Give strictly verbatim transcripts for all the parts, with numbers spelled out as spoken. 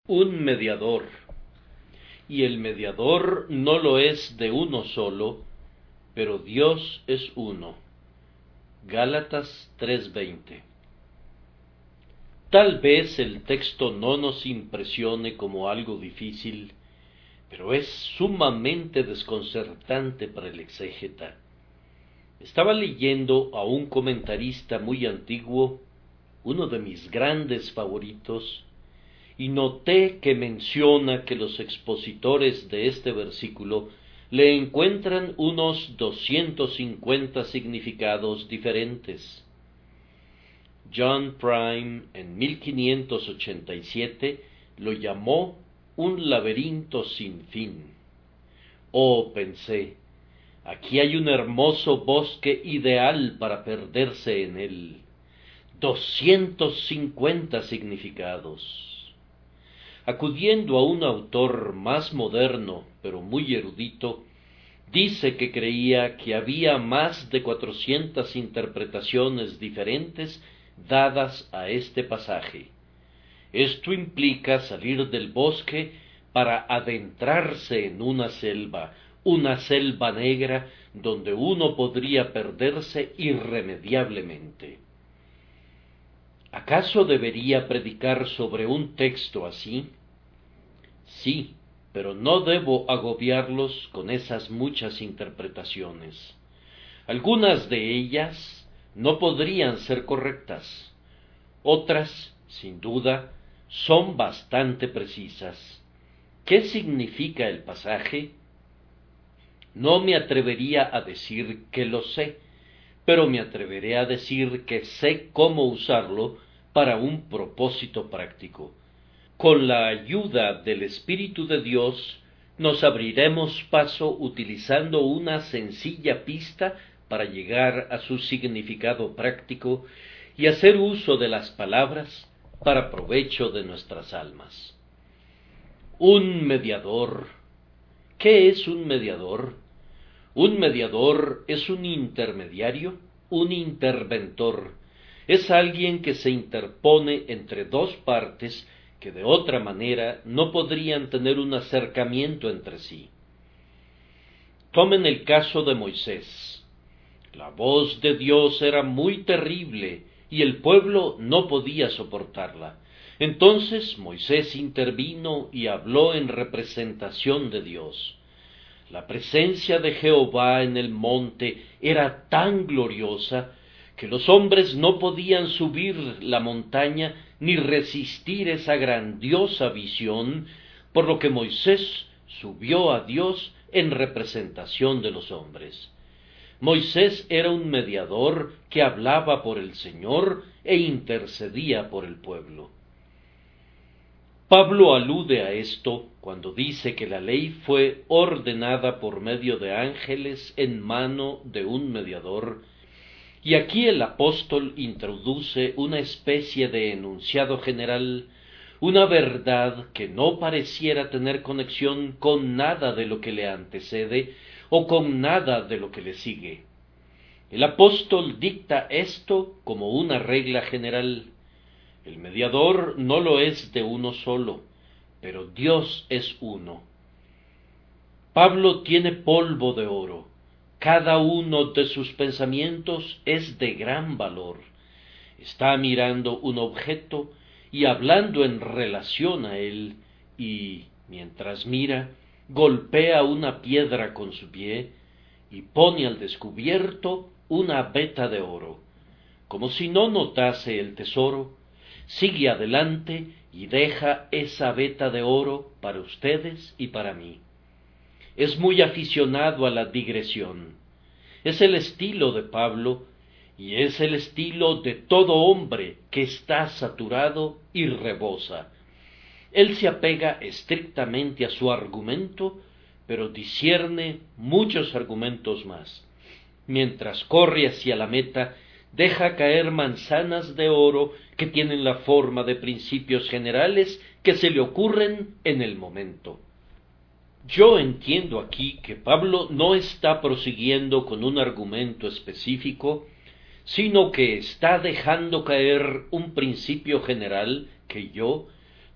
Un mediador, y el mediador no lo es de uno solo, pero Dios es uno. Gálatas tres veinte. Tal vez el texto no nos impresione como algo difícil, pero es sumamente desconcertante para el exégeta. Estaba leyendo a un comentarista muy antiguo, uno de mis grandes favoritos, y noté que menciona que los expositores de este versículo le encuentran unos doscientos cincuenta significados diferentes. John Prime en mil quinientos ochenta y siete lo llamó un laberinto sin fin. Oh, pensé, aquí hay un hermoso bosque ideal para perderse en él. doscientos cincuenta significados. Acudiendo a un autor más moderno, pero muy erudito, dice que creía que había más de cuatrocientas interpretaciones diferentes dadas a este pasaje. Esto implica salir del bosque para adentrarse en una selva, una selva negra donde uno podría perderse irremediablemente. ¿Acaso debería predicar sobre un texto así? Sí, pero no debo agobiarlos con esas muchas interpretaciones. Algunas de ellas no podrían ser correctas. Otras, sin duda, son bastante precisas. ¿Qué significa el pasaje? No me atrevería a decir que lo sé, pero me atreveré a decir que sé cómo usarlo para un propósito práctico. Con la ayuda del Espíritu de Dios, nos abriremos paso utilizando una sencilla pista para llegar a su significado práctico y hacer uso de las palabras para provecho de nuestras almas. Un mediador. ¿Qué es un mediador? Un mediador es un intermediario, un interventor. Es alguien que se interpone entre dos partes que de otra manera no podrían tener un acercamiento entre sí. Tomen el caso de Moisés. La voz de Dios era muy terrible y el pueblo no podía soportarla. Entonces Moisés intervino y habló en representación de Dios. La presencia de Jehová en el monte era tan gloriosa que los hombres no podían subir la montaña ni resistir esa grandiosa visión, por lo que Moisés subió a Dios en representación de los hombres. Moisés era un mediador que hablaba por el Señor e intercedía por el pueblo. Pablo alude a esto cuando dice que la ley fue ordenada por medio de ángeles en mano de un mediador, y aquí el apóstol introduce una especie de enunciado general, una verdad que no pareciera tener conexión con nada de lo que le antecede o con nada de lo que le sigue. El apóstol dicta esto como una regla general. El mediador no lo es de uno solo, pero Dios es uno. Pablo tiene polvo de oro. Cada uno de sus pensamientos es de gran valor. Está mirando un objeto y hablando en relación a él, y, mientras mira, golpea una piedra con su pie y pone al descubierto una veta de oro. Como si no notase el tesoro, sigue adelante y deja esa veta de oro para ustedes y para mí. Es muy aficionado a la digresión. Es el estilo de Pablo y es el estilo de todo hombre que está saturado y rebosa. Él se apega estrictamente a su argumento, pero discierne muchos argumentos más. Mientras corre hacia la meta, deja caer manzanas de oro que tienen la forma de principios generales que se le ocurren en el momento. Yo entiendo aquí que Pablo no está prosiguiendo con un argumento específico, sino que está dejando caer un principio general que yo,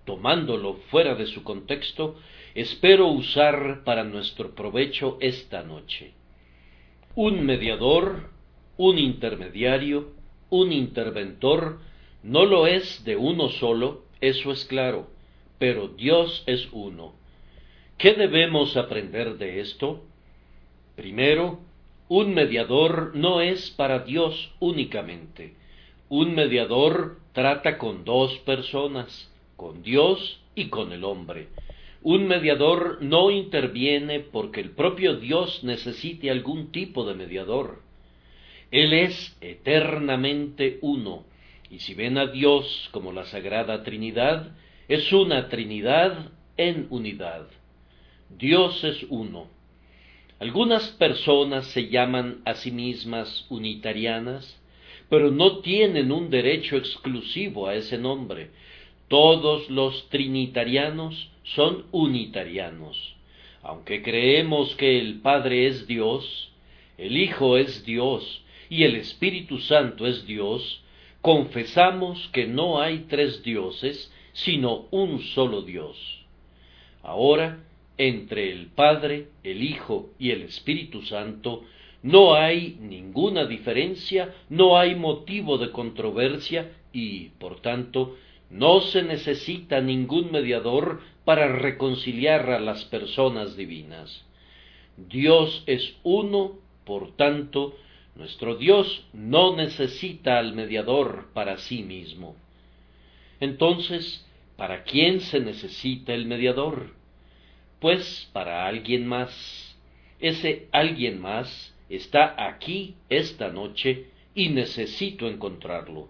tomándolo fuera de su contexto, espero usar para nuestro provecho esta noche. Un mediador, un intermediario, un interventor, no lo es de uno solo, eso es claro, pero Dios es uno. ¿Qué debemos aprender de esto? Primero, un mediador no es para Dios únicamente. Un mediador trata con dos personas, con Dios y con el hombre. Un mediador no interviene porque el propio Dios necesite algún tipo de mediador. Él es eternamente uno, y si ven a Dios como la Sagrada Trinidad, es una Trinidad en unidad. Dios es uno. Algunas personas se llaman a sí mismas unitarianas, pero no tienen un derecho exclusivo a ese nombre. Todos los trinitarianos son unitarianos. Aunque creemos que el Padre es Dios, el Hijo es Dios y el Espíritu Santo es Dios, confesamos que no hay tres dioses, sino un solo Dios. Ahora, entre el Padre, el Hijo y el Espíritu Santo, no hay ninguna diferencia, no hay motivo de controversia y, por tanto, no se necesita ningún mediador para reconciliar a las personas divinas. Dios es uno, por tanto, nuestro Dios no necesita al mediador para sí mismo. Entonces, ¿para quién se necesita el mediador? Pues para alguien más. Ese alguien más está aquí esta noche y necesito encontrarlo.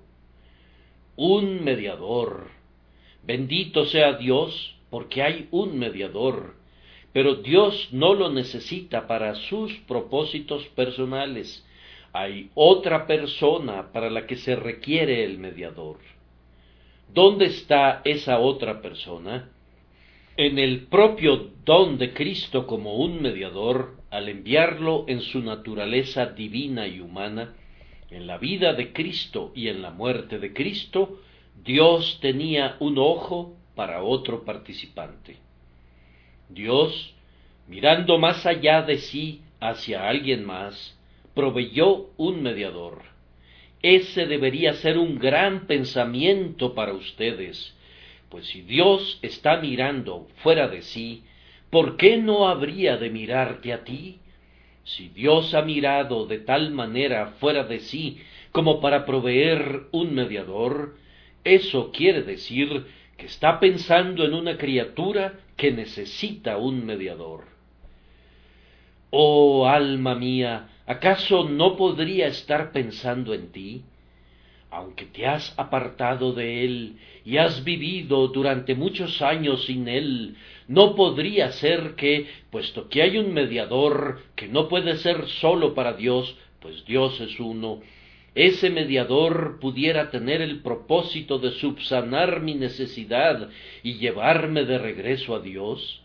Un mediador. Bendito sea Dios, porque hay un mediador, pero Dios no lo necesita para sus propósitos personales. Hay otra persona para la que se requiere el mediador. ¿Dónde está esa otra persona? En el propio don de Cristo como un mediador, al enviarlo en su naturaleza divina y humana, en la vida de Cristo y en la muerte de Cristo, Dios tenía un ojo para otro participante. Dios, mirando más allá de sí hacia alguien más, proveyó un mediador. Ese debería ser un gran pensamiento para ustedes, pues si Dios está mirando fuera de sí, ¿por qué no habría de mirarte a ti? Si Dios ha mirado de tal manera fuera de sí como para proveer un mediador, eso quiere decir que está pensando en una criatura que necesita un mediador. Oh, alma mía, ¿acaso no podría estar pensando en ti? Aunque te has apartado de él y has vivido durante muchos años sin él, no podría ser que, puesto que hay un mediador que no puede ser solo para Dios, pues Dios es uno, ese mediador pudiera tener el propósito de subsanar mi necesidad y llevarme de regreso a Dios.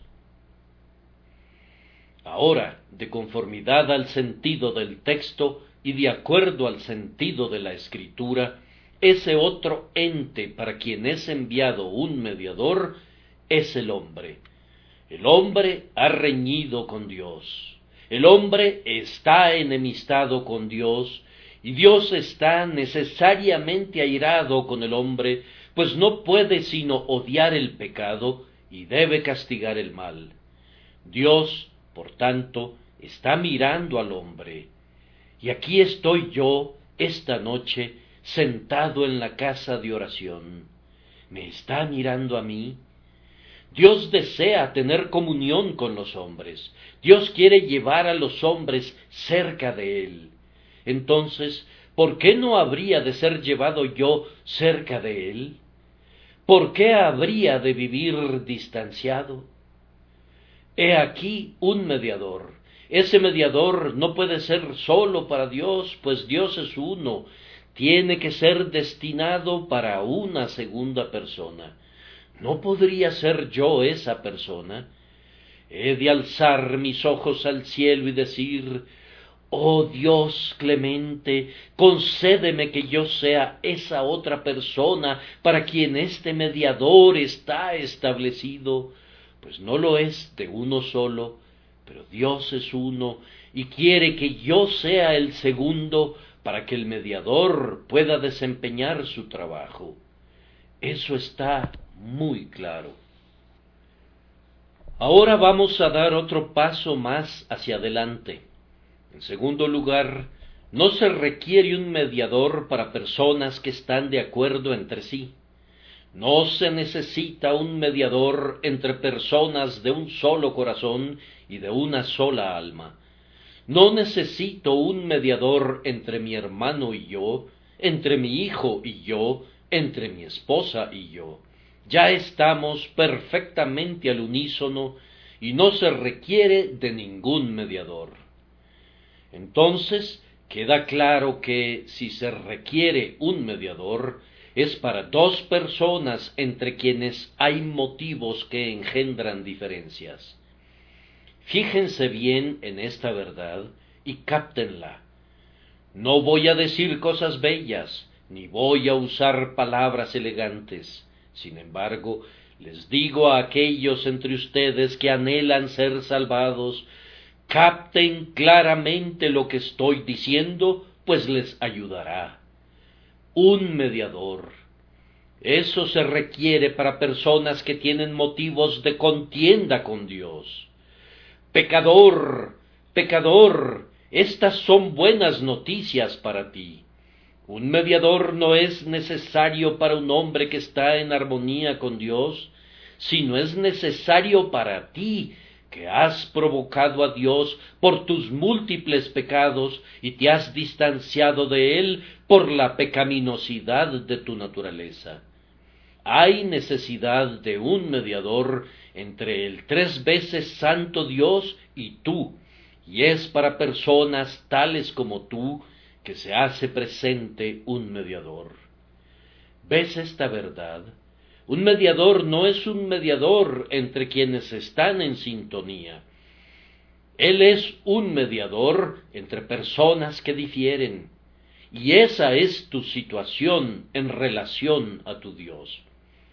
Ahora, de conformidad al sentido del texto y de acuerdo al sentido de la Escritura, ese otro ente para quien es enviado un mediador es el hombre. El hombre ha reñido con Dios. El hombre está enemistado con Dios, y Dios está necesariamente airado con el hombre, pues no puede sino odiar el pecado y debe castigar el mal. Dios, por tanto, está mirando al hombre. Y aquí estoy yo, esta noche, sentado en la casa de oración. ¿Me está mirando a mí? Dios desea tener comunión con los hombres. Dios quiere llevar a los hombres cerca de Él. Entonces, ¿por qué no habría de ser llevado yo cerca de Él? ¿Por qué habría de vivir distanciado? He aquí un mediador. Ese mediador no puede ser solo para Dios, pues Dios es uno. Tiene que ser destinado para una segunda persona. ¿No podría ser yo esa persona? He de alzar mis ojos al cielo y decir: Oh Dios clemente, concédeme que yo sea esa otra persona para quien este mediador está establecido, pues no lo es de uno solo, pero Dios es uno y quiere que yo sea el segundo para que el mediador pueda desempeñar su trabajo. Eso está muy claro. Ahora vamos a dar otro paso más hacia adelante. En segundo lugar, no se requiere un mediador para personas que están de acuerdo entre sí. No se necesita un mediador entre personas de un solo corazón y de una sola alma. No necesito un mediador entre mi hermano y yo, entre mi hijo y yo, entre mi esposa y yo. Ya estamos perfectamente al unísono y no se requiere de ningún mediador. Entonces, queda claro que si se requiere un mediador, es para dos personas entre quienes hay motivos que engendran diferencias. Fíjense bien en esta verdad y cáptenla. No voy a decir cosas bellas, ni voy a usar palabras elegantes. Sin embargo, les digo a aquellos entre ustedes que anhelan ser salvados, capten claramente lo que estoy diciendo, pues les ayudará. Un mediador. Eso se requiere para personas que tienen motivos de contienda con Dios. Pecador, pecador, estas son buenas noticias para ti. Un mediador no es necesario para un hombre que está en armonía con Dios, sino es necesario para ti, que has provocado a Dios por tus múltiples pecados y te has distanciado de Él por la pecaminosidad de tu naturaleza. Hay necesidad de un mediador entre el tres veces santo Dios y tú, y es para personas tales como tú que se hace presente un mediador. ¿Ves esta verdad? Un mediador no es un mediador entre quienes están en sintonía. Él es un mediador entre personas que difieren, y esa es tu situación en relación a tu Dios.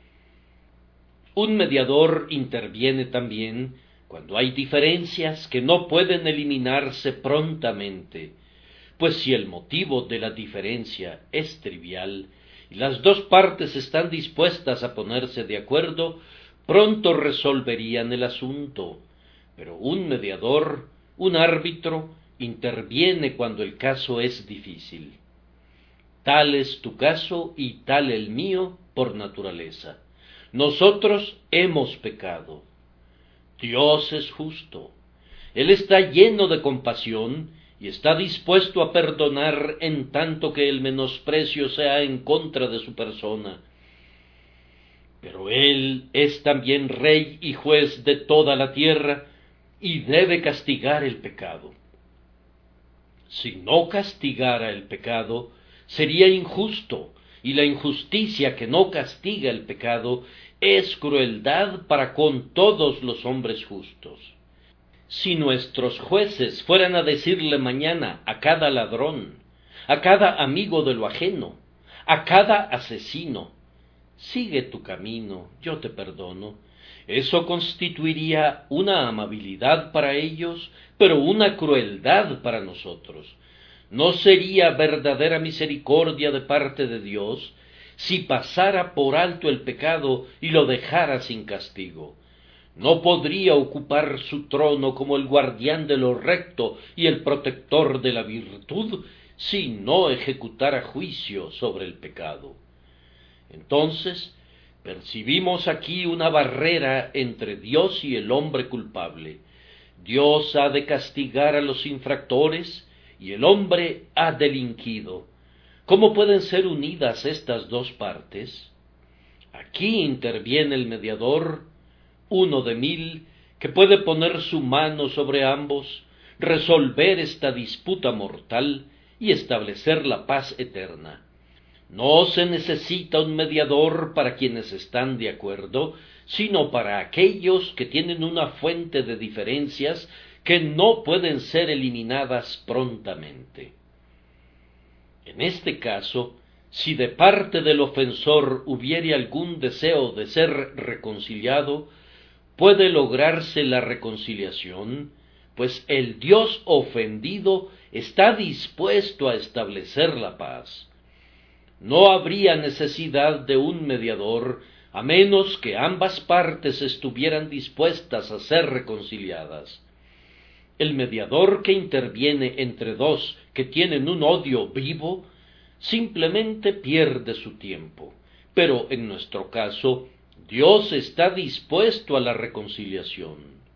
Un mediador interviene también cuando hay diferencias que no pueden eliminarse prontamente, pues si el motivo de la diferencia es trivial y las dos partes están dispuestas a ponerse de acuerdo, pronto resolverían el asunto. Pero un mediador, un árbitro, interviene cuando el caso es difícil. Tal es tu caso y tal el mío por naturaleza. Nosotros hemos pecado. Dios es justo. Él está lleno de compasión y está dispuesto a perdonar en tanto que el menosprecio sea en contra de su persona. Pero Él es también Rey y Juez de toda la tierra y debe castigar el pecado. Si no castigara el pecado, sería injusto, y la injusticia que no castiga el pecado es crueldad para con todos los hombres justos. Si nuestros jueces fueran a decirle mañana a cada ladrón, a cada amigo de lo ajeno, a cada asesino, sigue tu camino, yo te perdono, eso constituiría una amabilidad para ellos, pero una crueldad para nosotros. No sería verdadera misericordia de parte de Dios si pasara por alto el pecado y lo dejara sin castigo. No podría ocupar su trono como el guardián de lo recto y el protector de la virtud si no ejecutara juicio sobre el pecado. Entonces, percibimos aquí una barrera entre Dios y el hombre culpable. Dios ha de castigar a los infractores y el hombre ha delinquido. ¿Cómo pueden ser unidas estas dos partes? Aquí interviene el mediador, uno de mil, que puede poner su mano sobre ambos, resolver esta disputa mortal y establecer la paz eterna. No se necesita un mediador para quienes están de acuerdo, sino para aquellos que tienen una fuente de diferencias que no pueden ser eliminadas prontamente. En este caso, si de parte del ofensor hubiere algún deseo de ser reconciliado, puede lograrse la reconciliación, pues el Dios ofendido está dispuesto a establecer la paz. No habría necesidad de un mediador, a menos que ambas partes estuvieran dispuestas a ser reconciliadas. El mediador que interviene entre dos que tienen un odio vivo, simplemente pierde su tiempo. Pero en nuestro caso, Dios está dispuesto a la reconciliación.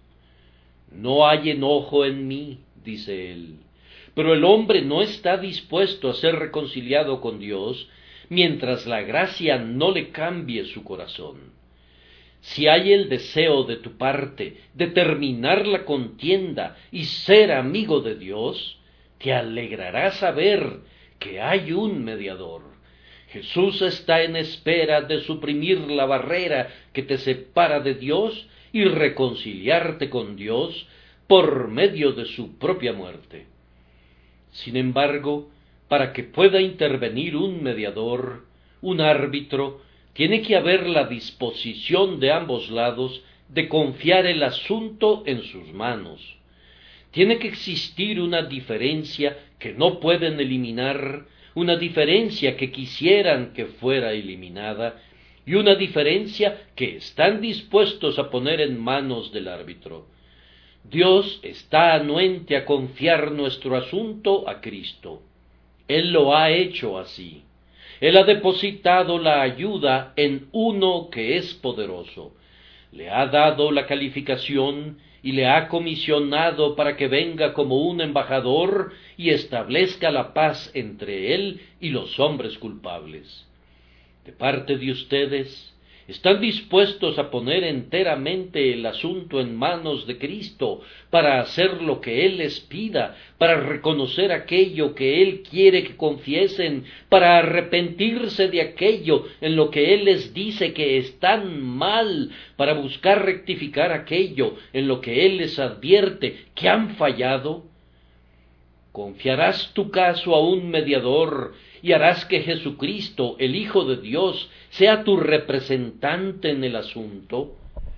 No hay enojo en mí, dice él, pero el hombre no está dispuesto a ser reconciliado con Dios mientras la gracia no le cambie su corazón. Si hay el deseo de tu parte de terminar la contienda y ser amigo de Dios, te alegrará saber que hay un mediador. Jesús está en espera de suprimir la barrera que te separa de Dios y reconciliarte con Dios por medio de su propia muerte. Sin embargo, para que pueda intervenir un mediador, un árbitro, tiene que haber la disposición de ambos lados de confiar el asunto en sus manos. Tiene que existir una diferencia que no pueden eliminar, una diferencia que quisieran que fuera eliminada, y una diferencia que están dispuestos a poner en manos del árbitro. Dios está anuente a confiar nuestro asunto a Cristo. Él lo ha hecho así. Él ha depositado la ayuda en uno que es poderoso. Le ha dado la calificación y le ha comisionado para que venga como un embajador y establezca la paz entre él y los hombres culpables. De parte de ustedes, ¿están dispuestos a poner enteramente el asunto en manos de Cristo para hacer lo que Él les pida, para reconocer aquello que Él quiere que confiesen, para arrepentirse de aquello en lo que Él les dice que están mal, para buscar rectificar aquello en lo que Él les advierte que han fallado? ¿Confiarás tu caso a un mediador y harás que Jesucristo, el Hijo de Dios, sea tu representante en el asunto?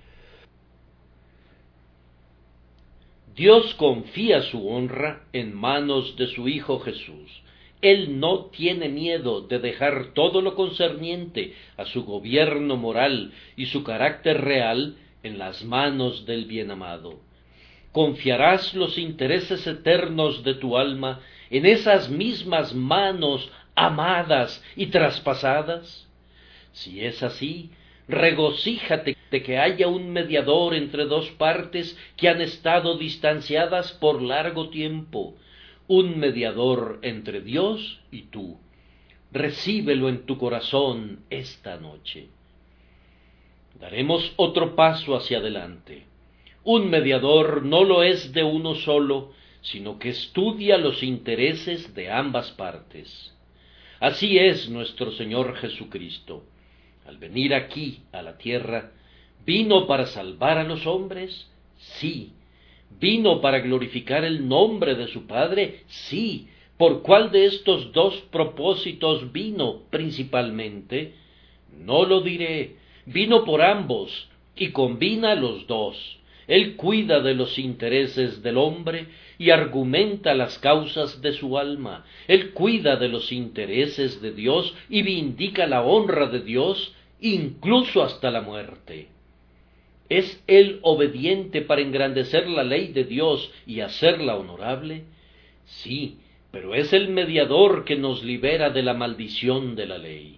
Dios confía su honra en manos de su Hijo Jesús. Él no tiene miedo de dejar todo lo concerniente a su gobierno moral y su carácter real en las manos del Bienamado. ¿Confiarás los intereses eternos de tu alma en esas mismas manos amadas y traspasadas? Si es así, regocíjate de que haya un mediador entre dos partes que han estado distanciadas por largo tiempo, un mediador entre Dios y tú. Recíbelo en tu corazón esta noche. Daremos otro paso hacia adelante. Un mediador no lo es de uno solo, sino que estudia los intereses de ambas partes. Así es nuestro Señor Jesucristo. Al venir aquí, a la tierra, ¿vino para salvar a los hombres? Sí. ¿Vino para glorificar el nombre de su Padre? Sí. ¿Por cuál de estos dos propósitos vino principalmente? No lo diré. Vino por ambos, y combina los dos. Él cuida de los intereses del hombre y argumenta las causas de su alma. Él cuida de los intereses de Dios y vindica la honra de Dios, incluso hasta la muerte. ¿Es Él obediente para engrandecer la ley de Dios y hacerla honorable? Sí, pero es el mediador que nos libera de la maldición de la ley.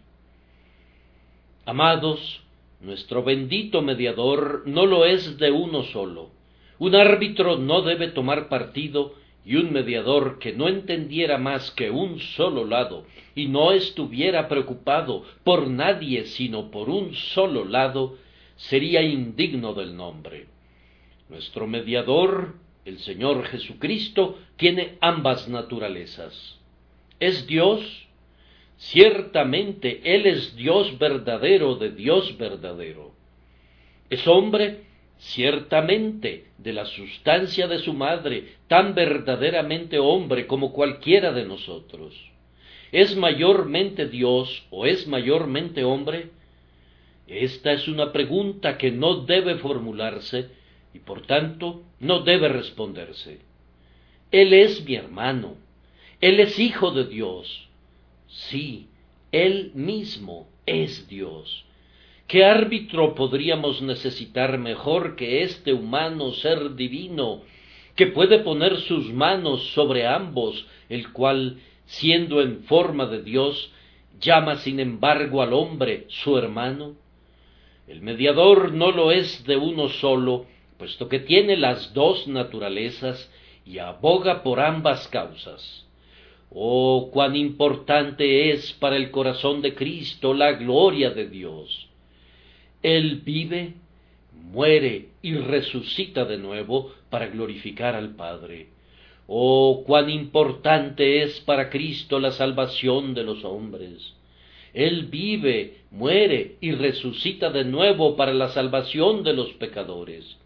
Amados, nuestro bendito mediador no lo es de uno solo. Un árbitro no debe tomar partido, y un mediador que no entendiera más que un solo lado, y no estuviera preocupado por nadie sino por un solo lado, sería indigno del nombre. Nuestro mediador, el Señor Jesucristo, tiene ambas naturalezas. ¿Es Dios? Ciertamente Él es Dios verdadero de Dios verdadero. ¿Es hombre? ciertamente de la sustancia de su madre, tan verdaderamente hombre como cualquiera de nosotros. ¿Es mayormente Dios o es mayormente hombre? Esta es una pregunta que no debe formularse y por tanto no debe responderse. Él es mi hermano, Él es hijo de Dios. Sí, Él mismo es Dios. ¿Qué árbitro podríamos necesitar mejor que este humano ser divino, que puede poner sus manos sobre ambos, el cual, siendo en forma de Dios, llama sin embargo al hombre su hermano? El mediador no lo es de uno solo, puesto que tiene las dos naturalezas y aboga por ambas causas. Oh, cuán importante es para el corazón de Cristo la gloria de Dios. Él vive, muere y resucita de nuevo para glorificar al Padre. Oh, cuán importante es para Cristo la salvación de los hombres. Él vive, muere y resucita de nuevo para la salvación de los pecadores.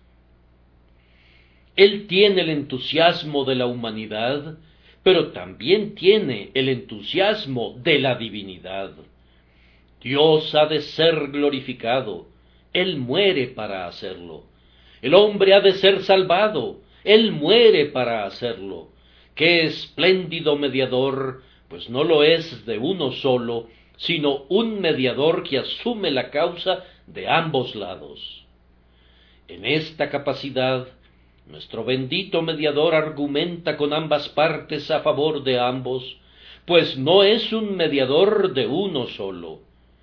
Él tiene el entusiasmo de la humanidad, pero también tiene el entusiasmo de la divinidad. Dios ha de ser glorificado, Él muere para hacerlo. El hombre ha de ser salvado, Él muere para hacerlo. ¡Qué espléndido mediador! Pues no lo es de uno solo, sino un mediador que asume la causa de ambos lados. En esta capacidad, nuestro bendito mediador argumenta con ambas partes a favor de ambos, pues no es un mediador de uno solo.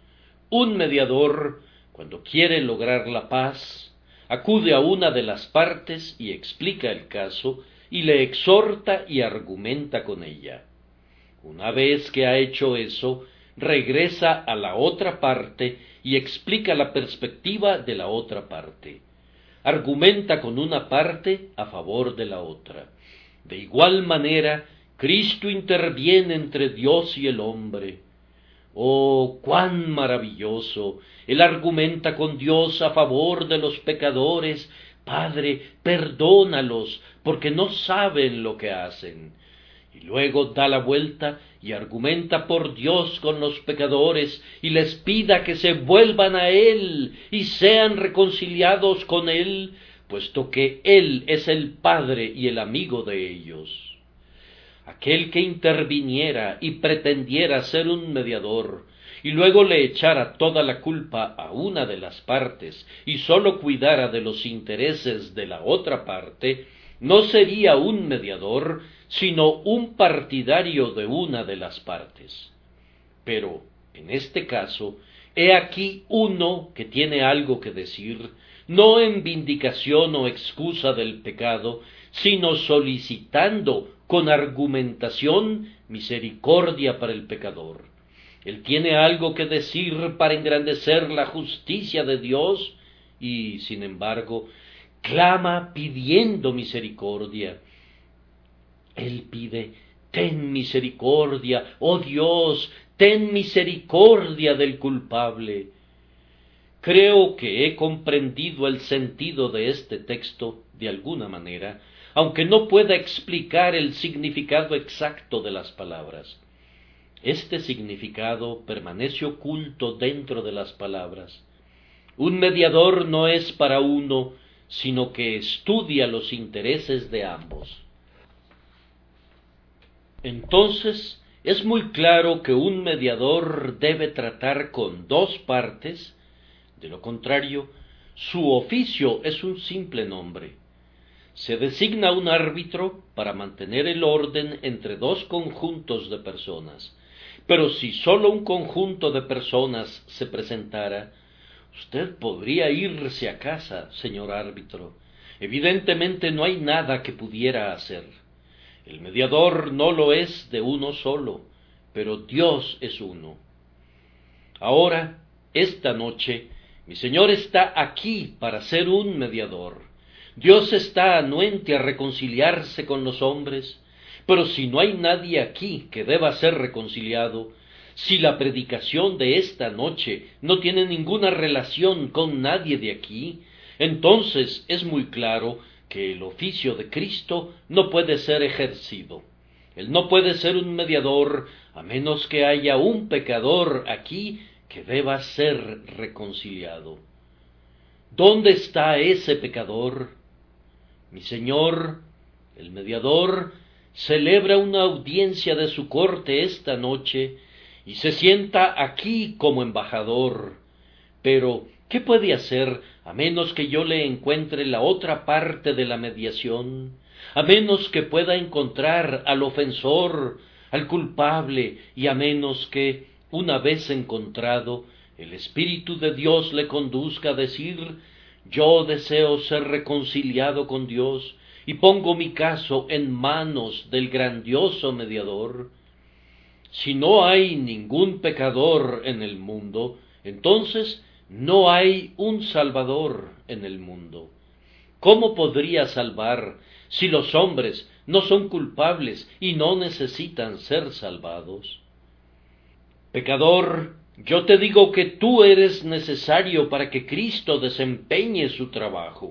Un mediador, cuando quiere lograr la paz, acude a una de las partes y explica el caso, y le exhorta y argumenta con ella. Una vez que ha hecho eso, regresa a la otra parte y explica la perspectiva de la otra parte. Argumenta con una parte a favor de la otra. De igual manera, Cristo interviene entre Dios y el hombre. ¡Oh, cuán maravilloso! Él argumenta con Dios a favor de los pecadores. Padre, perdónalos, porque no saben lo que hacen. Y luego da la vuelta y argumenta por Dios con los pecadores y les pida que se vuelvan a Él y sean reconciliados con Él, puesto que Él es el Padre y el amigo de ellos. Aquel que interviniera y pretendiera ser un mediador, y luego le echara toda la culpa a una de las partes y sólo cuidara de los intereses de la otra parte, no sería un mediador, sino un partidario de una de las partes. Pero, en este caso, he aquí uno que tiene algo que decir, no en vindicación o excusa del pecado, sino solicitando con argumentación misericordia para el pecador. Él tiene algo que decir para engrandecer la justicia de Dios y, sin embargo, clama pidiendo misericordia. Él pide, ten misericordia, oh Dios, ten misericordia del culpable. Creo que he comprendido el sentido de este texto de alguna manera, aunque no pueda explicar el significado exacto de las palabras. Este significado permanece oculto dentro de las palabras. Un mediador no es para uno, sino que estudia los intereses de ambos. Entonces, es muy claro que un mediador debe tratar con dos partes. De lo contrario, su oficio es un simple nombre. Se designa un árbitro para mantener el orden entre dos conjuntos de personas. Pero si sólo un conjunto de personas se presentara, usted podría irse a casa, señor árbitro. Evidentemente no hay nada que pudiera hacer. El mediador no lo es de uno solo, pero Dios es uno. Ahora, esta noche, mi Señor está aquí para ser un mediador. Dios está anuente a reconciliarse con los hombres, pero si no hay nadie aquí que deba ser reconciliado, si la predicación de esta noche no tiene ninguna relación con nadie de aquí, entonces es muy claro que el oficio de Cristo no puede ser ejercido. Él no puede ser un mediador a menos que haya un pecador aquí que deba ser reconciliado. ¿Dónde está ese pecador? Mi Señor, el mediador, celebra una audiencia de su corte esta noche y se sienta aquí como embajador. Pero, ¿qué puede hacer a menos que yo le encuentre la otra parte de la mediación? A menos que pueda encontrar al ofensor, al culpable, y a menos que, una vez encontrado, el Espíritu de Dios le conduzca a decir: yo deseo ser reconciliado con Dios y pongo mi caso en manos del grandioso mediador. Si no hay ningún pecador en el mundo, entonces no hay un Salvador en el mundo. ¿Cómo podría salvar si los hombres no son culpables y no necesitan ser salvados? Pecador, yo te digo que tú eres necesario para que Cristo desempeñe su trabajo.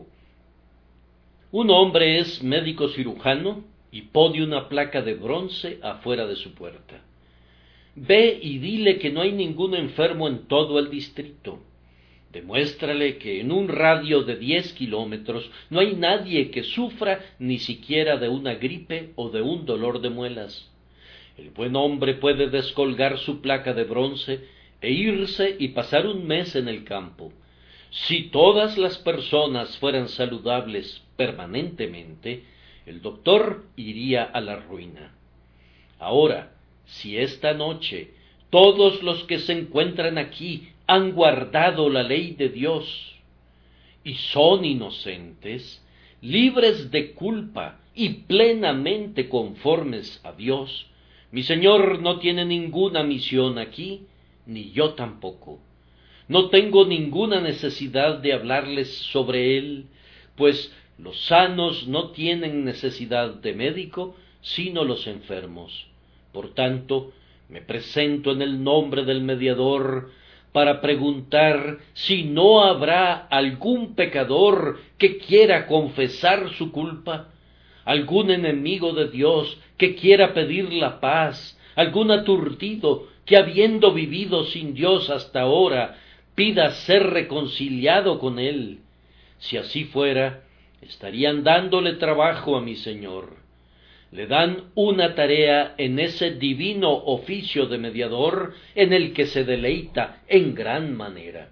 Un hombre es médico cirujano y pone una placa de bronce afuera de su puerta. Ve y dile que no hay ningún enfermo en todo el distrito. Demuéstrale que en un radio de diez kilómetros no hay nadie que sufra ni siquiera de una gripe o de un dolor de muelas. El buen hombre puede descolgar su placa de bronce e irse y pasar un mes en el campo. Si todas las personas fueran saludables permanentemente, el doctor iría a la ruina. Ahora, si esta noche todos los que se encuentran aquí han guardado la ley de Dios y son inocentes, libres de culpa y plenamente conformes a Dios, mi Señor no tiene ninguna misión aquí, ni yo tampoco. No tengo ninguna necesidad de hablarles sobre él, pues los sanos no tienen necesidad de médico, sino los enfermos. Por tanto, me presento en el nombre del mediador para preguntar si no habrá algún pecador que quiera confesar su culpa, algún enemigo de Dios que quiera pedir la paz, algún aturdido que, habiendo vivido sin Dios hasta ahora, pida ser reconciliado con él. Si así fuera, estarían dándole trabajo a mi Señor. Le dan una tarea en ese divino oficio de mediador en el que se deleita en gran manera.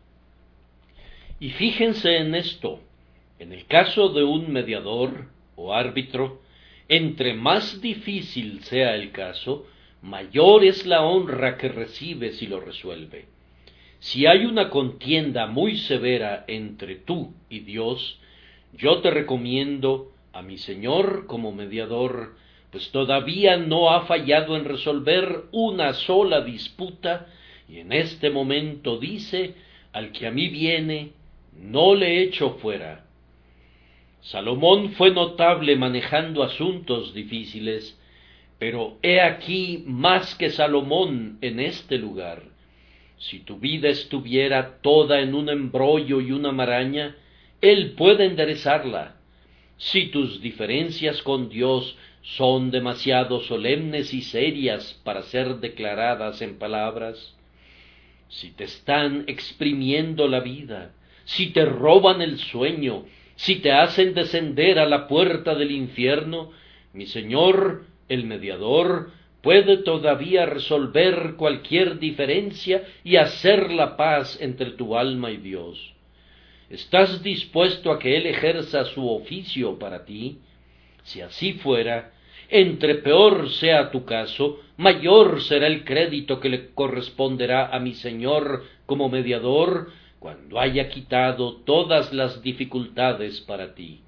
Y fíjense en esto: en el caso de un mediador o árbitro, entre más difícil sea el caso, mayor es la honra que recibe si lo resuelve. Si hay una contienda muy severa entre tú y Dios, yo te recomiendo a mi Señor como mediador, pues todavía no ha fallado en resolver una sola disputa, y en este momento dice: al que a mí viene, no le echo fuera. Salomón fue notable manejando asuntos difíciles, pero he aquí más que Salomón en este lugar. Si tu vida estuviera toda en un embrollo y una maraña, él puede enderezarla. Si tus diferencias con Dios son demasiado solemnes y serias para ser declaradas en palabras, si te están exprimiendo la vida, si te roban el sueño, si te hacen descender a la puerta del infierno, mi Señor, el mediador, puede todavía resolver cualquier diferencia y hacer la paz entre tu alma y Dios. ¿Estás dispuesto a que Él ejerza su oficio para ti? Si así fuera, entre peor sea tu caso, mayor será el crédito que le corresponderá a mi Señor como mediador, cuando haya quitado todas las dificultades para ti.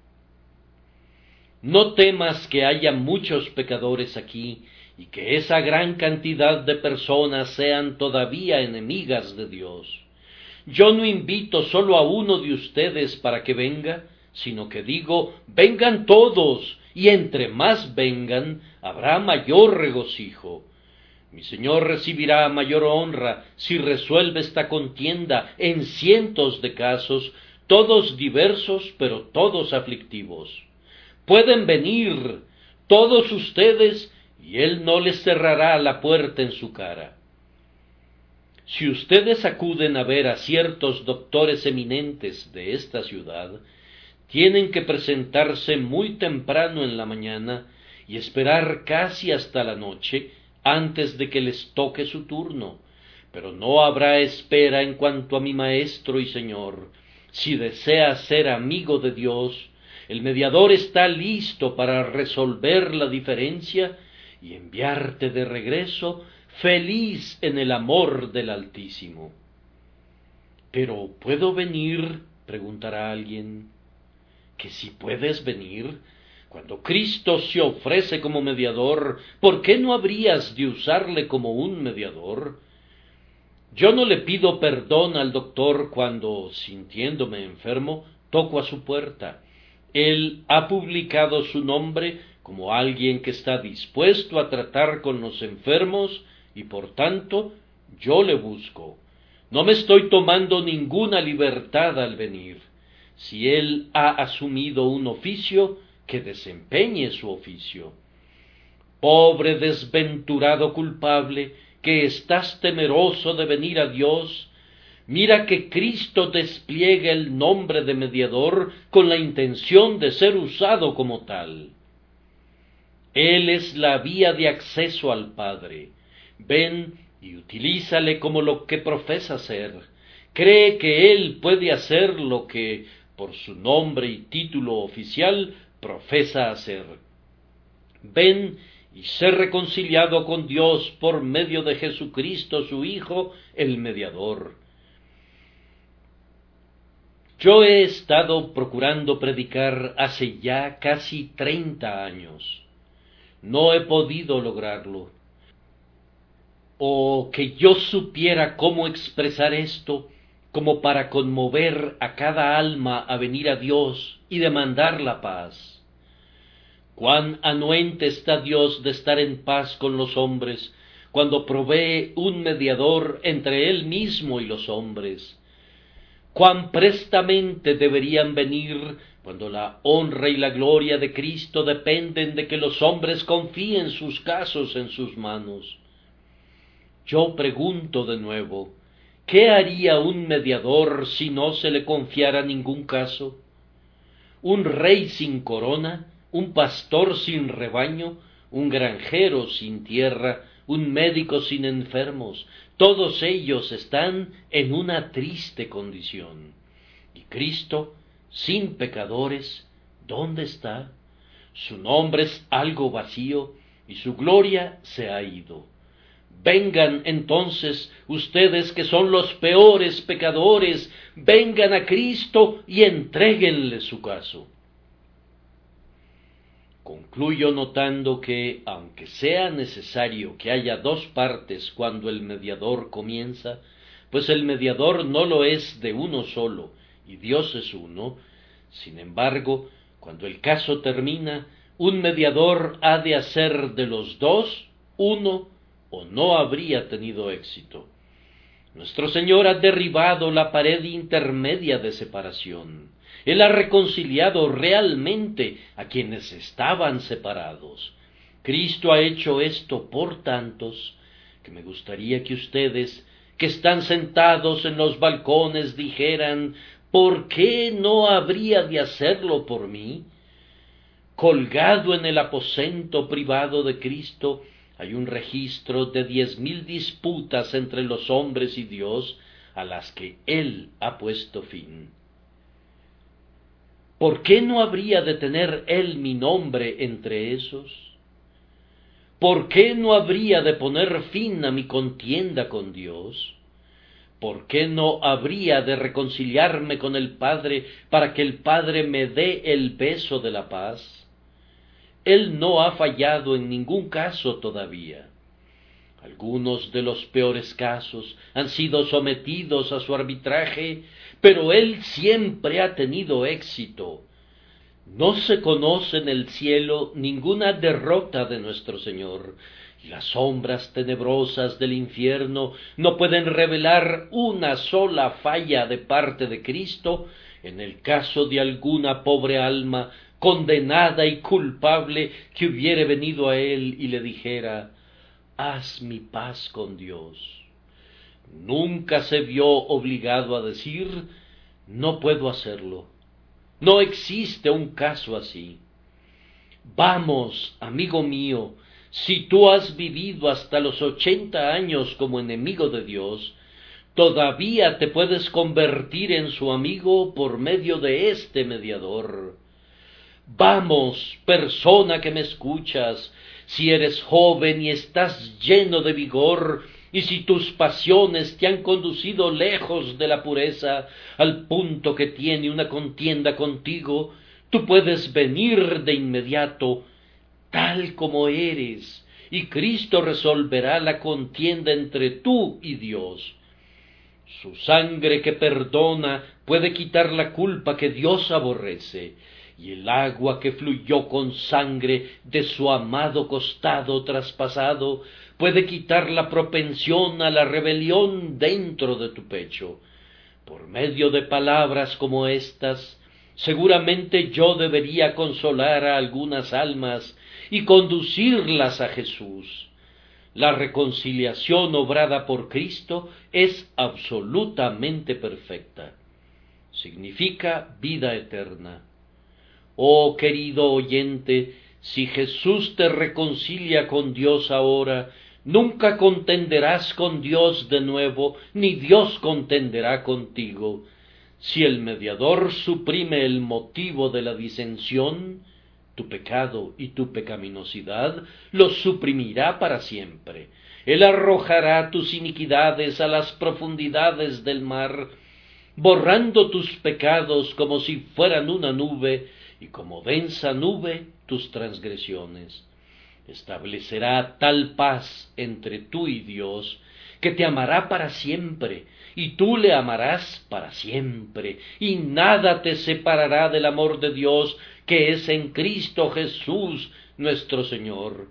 No temas que haya muchos pecadores aquí, y que esa gran cantidad de personas sean todavía enemigas de Dios. Yo no invito solo a uno de ustedes para que venga, sino que digo: vengan todos, y entre más vengan, habrá mayor regocijo. Mi Señor recibirá mayor honra si resuelve esta contienda en cientos de casos, todos diversos, pero todos aflictivos. Pueden venir todos ustedes, y él no les cerrará la puerta en su cara. Si ustedes acuden a ver a ciertos doctores eminentes de esta ciudad, tienen que presentarse muy temprano en la mañana y esperar casi hasta la noche antes de que les toque su turno, pero no habrá espera en cuanto a mi Maestro y Señor. Si deseas ser amigo de Dios, el mediador está listo para resolver la diferencia y enviarte de regreso feliz en el amor del Altísimo. ¿Pero puedo venir?, preguntará alguien. ¿Que si puedes venir? Cuando Cristo se ofrece como mediador, ¿por qué no habrías de usarle como un mediador? Yo no le pido perdón al doctor cuando, sintiéndome enfermo, toco a su puerta. Él ha publicado su nombre como alguien que está dispuesto a tratar con los enfermos y, por tanto, yo le busco. No me estoy tomando ninguna libertad al venir. Si él ha asumido un oficio, que desempeñe su oficio. Pobre desventurado culpable, que estás temeroso de venir a Dios, mira que Cristo despliega el nombre de mediador con la intención de ser usado como tal. Él es la vía de acceso al Padre. Ven y utilízale como lo que profesa ser. Cree que Él puede hacer lo que, por su nombre y título oficial, profesa hacer. Ven y sé reconciliado con Dios por medio de Jesucristo su Hijo, el mediador. Yo he estado procurando predicar hace ya casi treinta años. No he podido lograrlo. Oh, que yo supiera cómo expresar esto, como para conmover a cada alma a venir a Dios y demandar la paz. Cuán anuente está Dios de estar en paz con los hombres, cuando provee un mediador entre Él mismo y los hombres. Cuán prestamente deberían venir, cuando la honra y la gloria de Cristo dependen de que los hombres confíen sus casos en sus manos. Yo pregunto de nuevo, ¿qué haría un mediador si no se le confiara ningún caso? ¿Un rey sin corona? ¿Un pastor sin rebaño? ¿Un granjero sin tierra? ¿Un médico sin enfermos? Todos ellos están en una triste condición. Y Cristo, sin pecadores, ¿dónde está? Su nombre es algo vacío y su gloria se ha ido. Vengan entonces ustedes que son los peores pecadores, vengan a Cristo y entréguenle su caso. Concluyo notando que, aunque sea necesario que haya dos partes cuando el mediador comienza, pues el mediador no lo es de uno solo, y Dios es uno, sin embargo, cuando el caso termina, un mediador ha de hacer de los dos uno, o no habría tenido éxito. Nuestro Señor ha derribado la pared intermedia de separación. Él ha reconciliado realmente a quienes estaban separados. Cristo ha hecho esto por tantos, que me gustaría que ustedes, que están sentados en los balcones, dijeran, ¿por qué no habría de hacerlo por mí? Colgado en el aposento privado de Cristo, hay un registro de diez mil disputas entre los hombres y Dios, a las que Él ha puesto fin. ¿Por qué no habría de tener Él mi nombre entre esos? ¿Por qué no habría de poner fin a mi contienda con Dios? ¿Por qué no habría de reconciliarme con el Padre para que el Padre me dé el beso de la paz? Él no ha fallado en ningún caso todavía. Algunos de los peores casos han sido sometidos a su arbitraje, pero Él siempre ha tenido éxito. No se conoce en el cielo ninguna derrota de nuestro Señor, y las sombras tenebrosas del infierno no pueden revelar una sola falla de parte de Cristo en el caso de alguna pobre alma condenada y culpable que hubiere venido a él y le dijera: haz mi paz con Dios. Nunca se vio obligado a decir: no puedo hacerlo. No existe un caso así. Vamos, amigo mío, si tú has vivido hasta los ochenta años como enemigo de Dios, todavía te puedes convertir en su amigo por medio de este mediador. Vamos, persona que me escuchas, si eres joven y estás lleno de vigor, y si tus pasiones te han conducido lejos de la pureza, al punto que tiene una contienda contigo, tú puedes venir de inmediato, tal como eres, y Cristo resolverá la contienda entre tú y Dios. Su sangre que perdona puede quitar la culpa que Dios aborrece, y el agua que fluyó con sangre de su amado costado traspasado puede quitar la propensión a la rebelión dentro de tu pecho. Por medio de palabras como estas, seguramente yo debería consolar a algunas almas y conducirlas a Jesús. La reconciliación obrada por Cristo es absolutamente perfecta. Significa vida eterna. Oh querido oyente, si Jesús te reconcilia con Dios ahora, nunca contenderás con Dios de nuevo, ni Dios contenderá contigo. Si el mediador suprime el motivo de la disensión, tu pecado y tu pecaminosidad los suprimirá para siempre. Él arrojará tus iniquidades a las profundidades del mar, borrando tus pecados como si fueran una nube, y como densa nube tus transgresiones. Establecerá tal paz entre tú y Dios, que te amará para siempre, y tú le amarás para siempre, y nada te separará del amor de Dios, que es en Cristo Jesús nuestro Señor.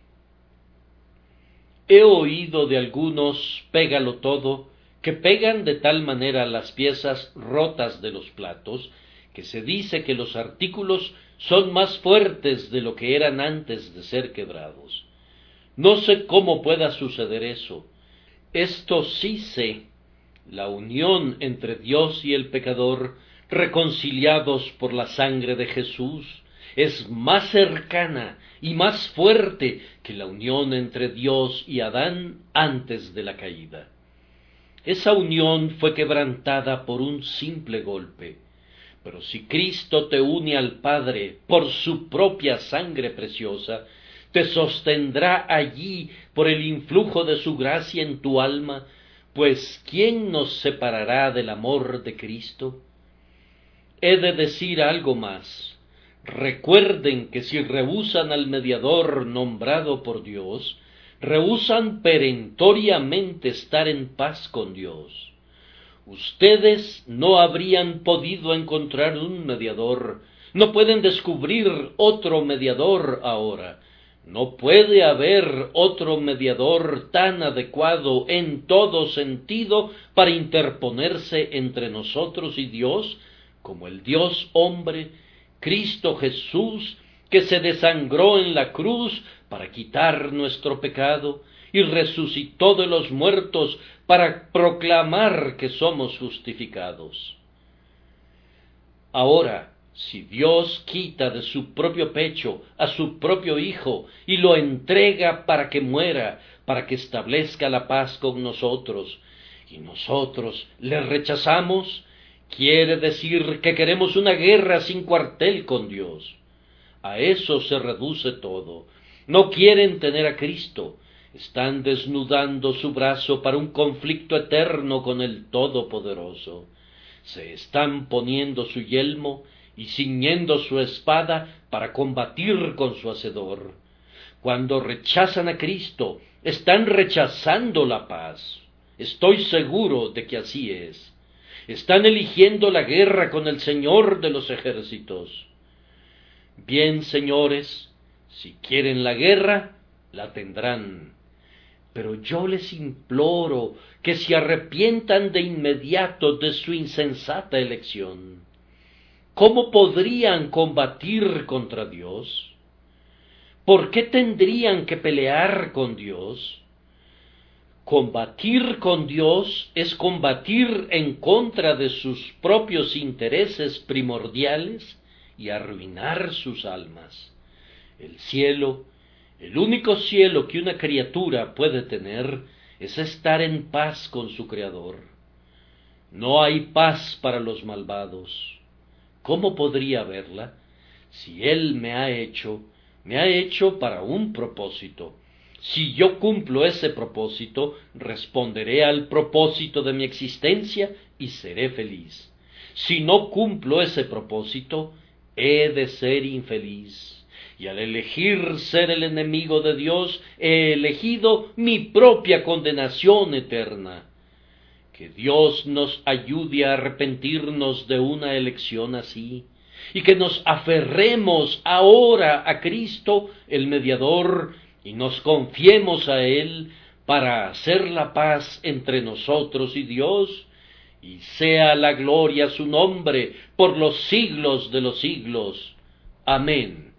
He oído de algunos, pégalo todo, que pegan de tal manera las piezas rotas de los platos, que se dice que los artículos son más fuertes de lo que eran antes de ser quebrados. No sé cómo pueda suceder eso. Esto sí sé: la unión entre Dios y el pecador, reconciliados por la sangre de Jesús, es más cercana y más fuerte que la unión entre Dios y Adán antes de la caída. Esa unión fue quebrantada por un simple golpe. Pero si Cristo te une al Padre por su propia sangre preciosa, te sostendrá allí por el influjo de su gracia en tu alma, pues ¿quién nos separará del amor de Cristo? He de decir algo más. Recuerden que si rehúsan al mediador nombrado por Dios, rehúsan perentoriamente estar en paz con Dios. Ustedes no habrían podido encontrar un mediador, no pueden descubrir otro mediador ahora. No puede haber otro mediador tan adecuado en todo sentido para interponerse entre nosotros y Dios, como el Dios hombre, Cristo Jesús, que se desangró en la cruz para quitar nuestro pecado, y resucitó de los muertos para proclamar que somos justificados. Ahora, si Dios quita de su propio pecho a su propio Hijo y lo entrega para que muera, para que establezca la paz con nosotros, y nosotros le rechazamos, quiere decir que queremos una guerra sin cuartel con Dios. A eso se reduce todo. No quieren tener a Cristo. Están desnudando su brazo para un conflicto eterno con el Todopoderoso. Se están poniendo su yelmo y ciñendo su espada para combatir con su Hacedor. Cuando rechazan a Cristo, están rechazando la paz. Estoy seguro de que así es. Están eligiendo la guerra con el Señor de los ejércitos. Bien, señores, si quieren la guerra, la tendrán. Pero yo les imploro que se arrepientan de inmediato de su insensata elección. ¿Cómo podrían combatir contra Dios? ¿Por qué tendrían que pelear con Dios? Combatir con Dios es combatir en contra de sus propios intereses primordiales y arruinar sus almas. El cielo, el único cielo que una criatura puede tener, es estar en paz con su Creador. No hay paz para los malvados. ¿Cómo podría haberla? Si Él me ha hecho, me ha hecho para un propósito. Si yo cumplo ese propósito, responderé al propósito de mi existencia y seré feliz. Si no cumplo ese propósito, he de ser infeliz. Y al elegir ser el enemigo de Dios, he elegido mi propia condenación eterna. Que Dios nos ayude a arrepentirnos de una elección así, y que nos aferremos ahora a Cristo, el mediador, y nos confiemos a Él para hacer la paz entre nosotros y Dios, y sea la gloria su nombre por los siglos de los siglos. Amén.